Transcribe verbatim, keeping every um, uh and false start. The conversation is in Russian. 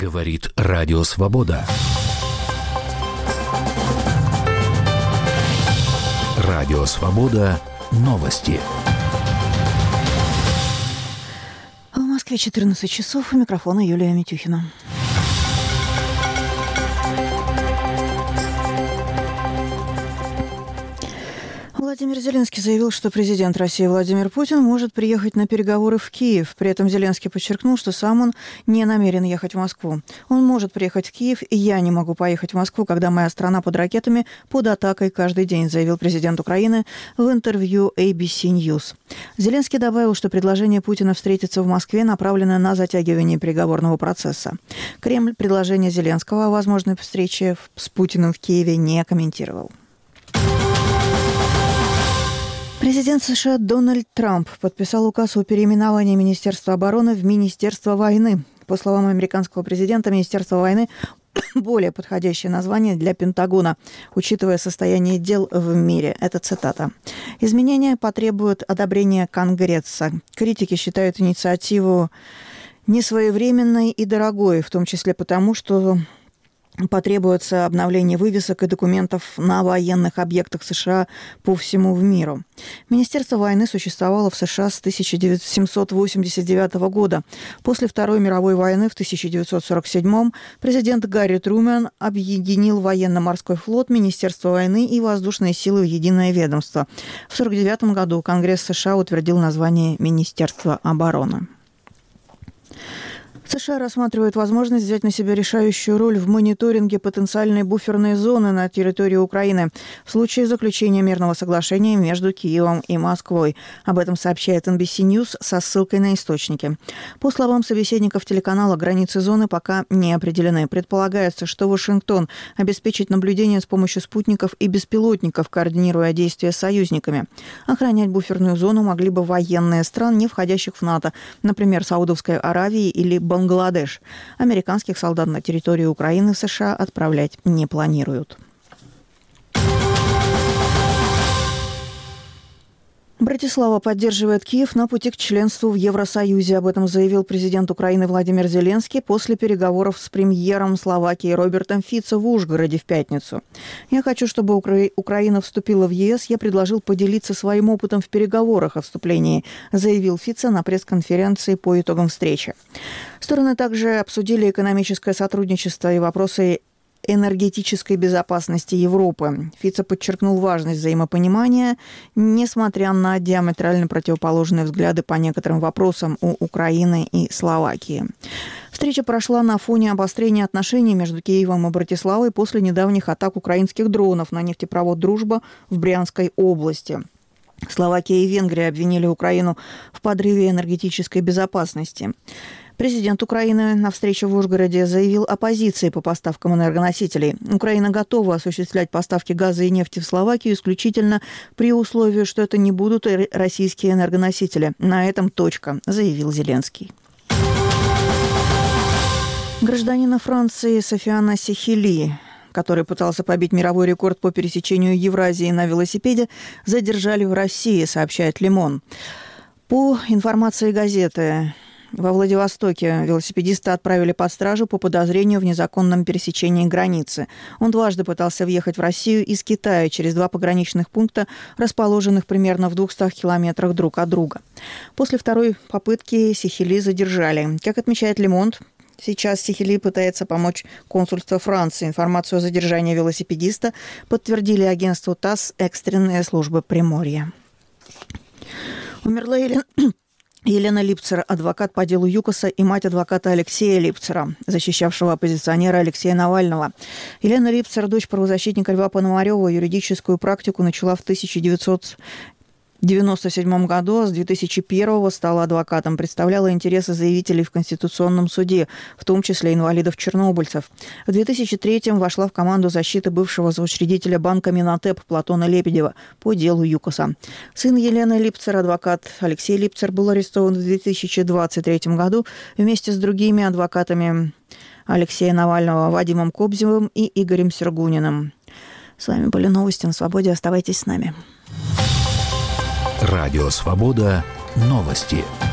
Говорит Радио Свобода. Радио Свобода. Новости. В Москве четырнадцать часов. У микрофона Юлия Митюхина. Владимир Зеленский заявил, что президент России Владимир Путин может приехать на переговоры в Киев. При этом Зеленский подчеркнул, что сам он не намерен ехать в Москву. Он может приехать в Киев, и я не могу поехать в Москву, когда моя страна под ракетами, под атакой каждый день, заявил президент Украины в интервью эй би си News. Зеленский добавил, что предложение Путина встретиться в Москве направлено на затягивание переговорного процесса. Кремль предложение Зеленского о возможной встрече с Путиным в Киеве не комментировал. Президент США Дональд Трамп подписал указ о переименовании Министерства обороны в Министерство войны. По словам американского президента, Министерство войны – более подходящее название для Пентагона, учитывая состояние дел в мире. Это цитата. Изменения потребуют одобрения Конгресса. Критики считают инициативу несвоевременной и дорогой, в том числе потому, что потребуется обновление вывесок и документов на военных объектах США по всему миру. Министерство войны существовало в США с тысяча семьсот восемьдесят девятого года. После Второй мировой войны в тысяча девятьсот сорок седьмом президент Гарри Трумэн объединил военно-морской флот, Министерство войны и воздушные силы в единое ведомство. В сорок девятом году Конгресс США утвердил название Министерства обороны. США рассматривают возможность взять на себя решающую роль в мониторинге потенциальной буферной зоны на территории Украины в случае заключения мирного соглашения между Киевом и Москвой. Об этом сообщает эн би си News со ссылкой на источники. По словам собеседников телеканала, границы зоны пока не определены. Предполагается, что Вашингтон обеспечит наблюдение с помощью спутников и беспилотников, координируя действия с союзниками. Охранять буферную зону могли бы военные стран, не входящих в НАТО, например, Саудовской Аравии или Бангладеш. Американских солдат на территорию Украины в США отправлять не планируют. Братислава поддерживает Киев на пути к членству в Евросоюзе. Об этом заявил президент Украины Владимир Зеленский после переговоров с премьером Словакии Робертом Фицо в Ужгороде в пятницу. «Я хочу, чтобы Укра... Украина вступила в ЕС. Я предложил поделиться своим опытом в переговорах о вступлении», заявил Фицо на пресс-конференции по итогам встречи. Стороны также обсудили экономическое сотрудничество и вопросы энергетической безопасности Европы. Фицо подчеркнул важность взаимопонимания, несмотря на диаметрально противоположные взгляды по некоторым вопросам у Украины и Словакии. Встреча прошла на фоне обострения отношений между Киевом и Братиславой после недавних атак украинских дронов на нефтепровод «Дружба» в Брянской области. Словакия и Венгрия обвинили Украину в подрыве энергетической безопасности. Президент Украины на встрече в Ужгороде заявил о позиции по поставкам энергоносителей. Украина готова осуществлять поставки газа и нефти в Словакию исключительно при условии, что это не будут российские энергоносители. На этом точка, заявил Зеленский. Гражданина Франции Софиана Сихили, который пытался побить мировой рекорд по пересечению Евразии на велосипеде, задержали в России, сообщает «Le Monde». По информации газеты, во Владивостоке велосипедиста отправили под стражу по подозрению в незаконном пересечении границы. Он дважды пытался въехать в Россию из Китая через два пограничных пункта, расположенных примерно в двухстах километрах друг от друга. После второй попытки Сихили задержали. Как отмечает «Le Monde», сейчас Сихили пытается помочь консульству Франции. Информацию о задержании велосипедиста подтвердили агентству ТАСС экстренные службы Приморья. Умерла Елена... Елена Липцер, адвокат по делу ЮКОСа и мать адвоката Алексея Липцера, защищавшего оппозиционера Алексея Навального. Елена Липцер, дочь правозащитника Льва Пономарева, юридическую практику начала в тысяча девятьсот девяносто седьмом году, а с две тысячи первого стала адвокатом, представляла интересы заявителей в Конституционном суде, в том числе инвалидов-чернобыльцев. В две тысячи третьем вошла в команду защиты бывшего соучредителя банка Минотеп Платона Лебедева по делу ЮКОСа. Сын Елены Липцер, адвокат Алексей Липцер, был арестован в две тысячи двадцать третьем году вместе с другими адвокатами Алексея Навального, Вадимом Кобзевым и Игорем Сергуниным. С вами были новости на Свободе. Оставайтесь с нами. Радио Свобода. Новости.